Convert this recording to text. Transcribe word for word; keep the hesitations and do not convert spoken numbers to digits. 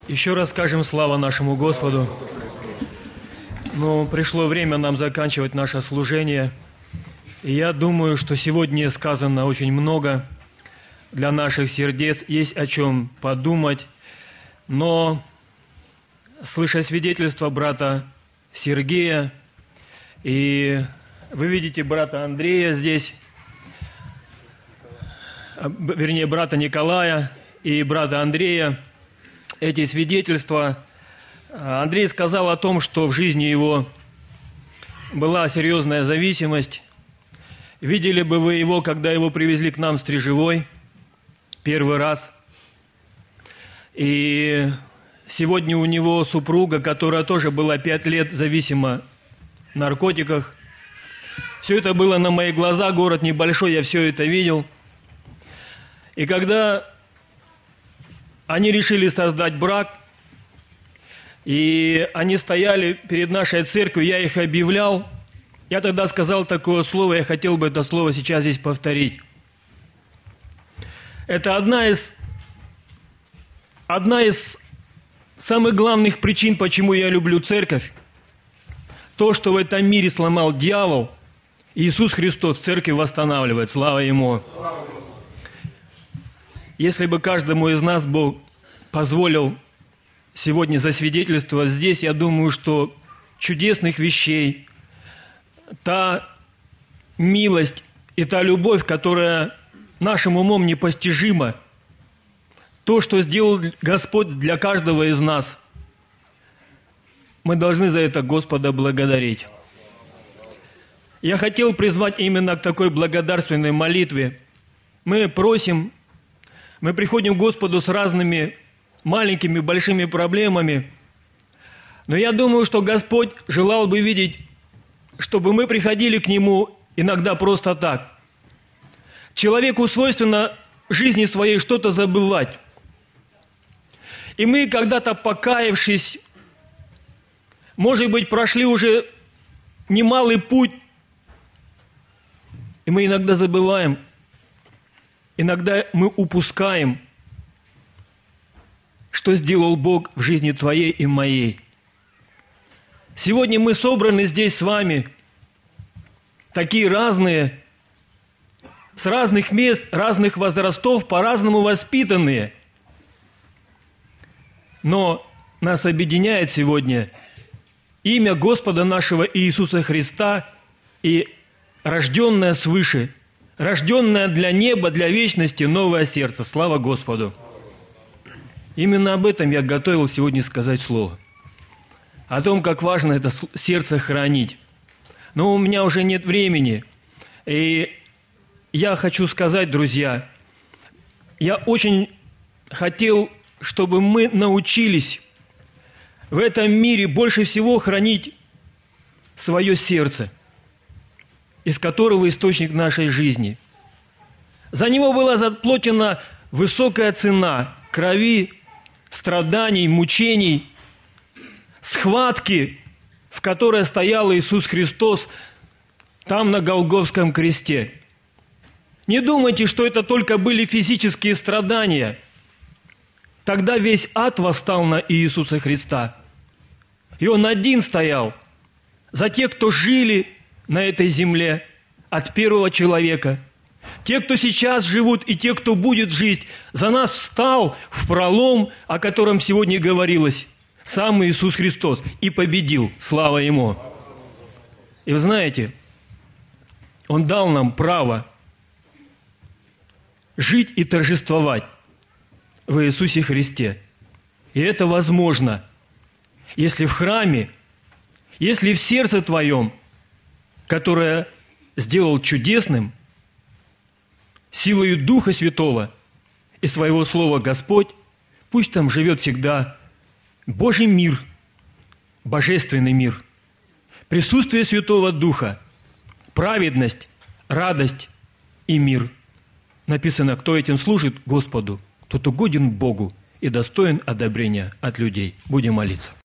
Еще раз скажем слава нашему Господу. Но пришло время нам заканчивать наше служение. И я думаю, что сегодня сказано очень много для наших сердец. Есть о чем подумать. Но, слыша свидетельство брата Сергея, и вы видите брата Андрея здесь, вернее, брата Николая и брата Андрея, эти свидетельства. Андрей сказал о том, что в жизни его была серьезная зависимость. Видели бы вы его, когда его привезли к нам в Стрежевой первый раз. И сегодня у него супруга, которая тоже была пять лет зависима в наркотиках. Все это было на мои глаза, город небольшой, я все это видел. И когда они решили создать брак, и они стояли перед нашей церковью, я их объявлял. Я тогда сказал такое слово, я хотел бы это слово сейчас здесь повторить. Это одна из, одна из самых главных причин, почему я люблю церковь. То, что в этом мире сломал дьявол, Иисус Христос церковь восстанавливает. Слава Ему! Если бы каждому из нас Бог позволил сегодня засвидетельствовать здесь, я думаю, что чудесных вещей, та милость и та любовь, которая нашим умом непостижима, то, что сделал Господь для каждого из нас, мы должны за это Господа благодарить. Я хотел призвать именно к такой благодарственной молитве. Мы просим, мы приходим к Господу с разными маленькими, большими проблемами. Но я думаю, что Господь желал бы видеть, чтобы мы приходили к Нему иногда просто так. Человеку свойственно в жизни своей что-то забывать. И мы, когда-то покаявшись, может быть, прошли уже немалый путь, и мы иногда забываем, иногда мы упускаем, что сделал Бог в жизни твоей и моей. Сегодня мы собраны здесь с вами, такие разные, с разных мест, разных возрастов, по-разному воспитанные. Но нас объединяет сегодня имя Господа нашего Иисуса Христа и рожденное свыше, рожденное для неба, для вечности новое сердце. Слава Господу! Именно об этом я готовил сегодня сказать слово. О том, как важно это сердце хранить. Но у меня уже нет времени. И я хочу сказать, друзья, я очень хотел, чтобы мы научились в этом мире больше всего хранить свое сердце, из которого источник нашей жизни. За него была заплачена высокая цена крови, страданий, мучений, схватки, в которой стоял Иисус Христос там на Голгофском кресте. Не думайте, что это только были физические страдания. Тогда весь ад восстал на Иисуса Христа. И Он один стоял за тех, кто жили на этой земле от первого человека. Те, кто сейчас живут, и те, кто будет жить, за нас встал в пролом, о котором сегодня говорилось, сам Иисус Христос, и победил. Слава Ему! И вы знаете, Он дал нам право жить и торжествовать в Иисусе Христе. И это возможно, если в храме, если в сердце твоем, которое сделал чудесным, силою Духа Святого и Своего Слова Господь, пусть там живет всегда Божий мир, божественный мир, присутствие Святого Духа, праведность, радость и мир. Написано, кто этим служит Господу, тот угоден Богу и достоин одобрения от людей. Будем молиться.